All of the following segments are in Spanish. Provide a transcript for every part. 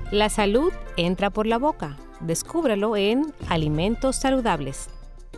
La salud entra por la boca. Descúbrelo en Alimentos Saludables.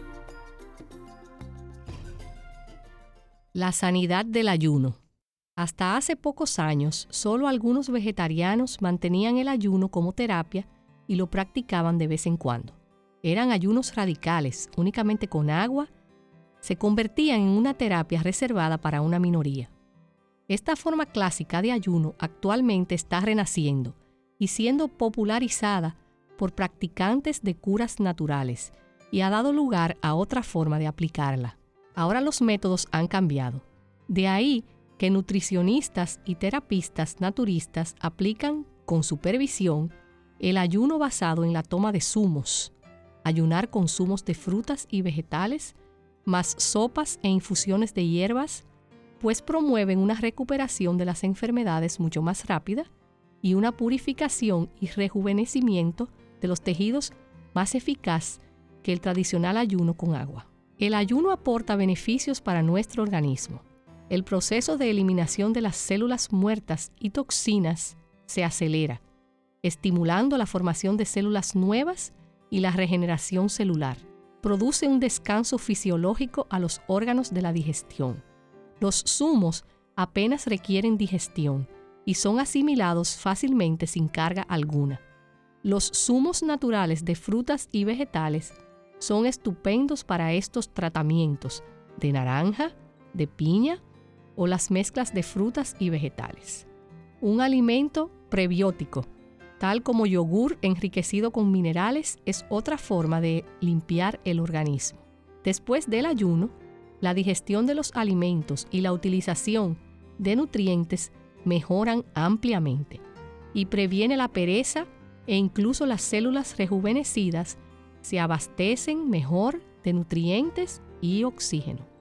La sanidad del ayuno. Hasta hace pocos años, solo algunos vegetarianos mantenían el ayuno como terapia y lo practicaban de vez en cuando. Eran ayunos radicales, únicamente con agua, se convertían en una terapia reservada para una minoría. Esta forma clásica de ayuno actualmente está renaciendo y siendo popularizada por practicantes de curas naturales y ha dado lugar a otra forma de aplicarla. Ahora los métodos han cambiado. De ahí que nutricionistas y terapistas naturistas aplican con supervisión el ayuno basado en la toma de zumos, ayunar con zumos de frutas y vegetales, más sopas e infusiones de hierbas, pues promueven una recuperación de las enfermedades mucho más rápida y una purificación y rejuvenecimiento de los tejidos más eficaz que el tradicional ayuno con agua. El ayuno aporta beneficios para nuestro organismo. El proceso de eliminación de las células muertas y toxinas se acelera, estimulando la formación de células nuevas y la regeneración celular. Produce un descanso fisiológico a los órganos de la digestión. Los zumos apenas requieren digestión y son asimilados fácilmente sin carga alguna. Los zumos naturales de frutas y vegetales son estupendos para estos tratamientos de naranja, de piña o las mezclas de frutas y vegetales. Un alimento prebiótico, tal como yogur enriquecido con minerales, es otra forma de limpiar el organismo. Después del ayuno, la digestión de los alimentos y la utilización de nutrientes mejoran ampliamente y previene la pereza e incluso las células rejuvenecidas se abastecen mejor de nutrientes y oxígeno.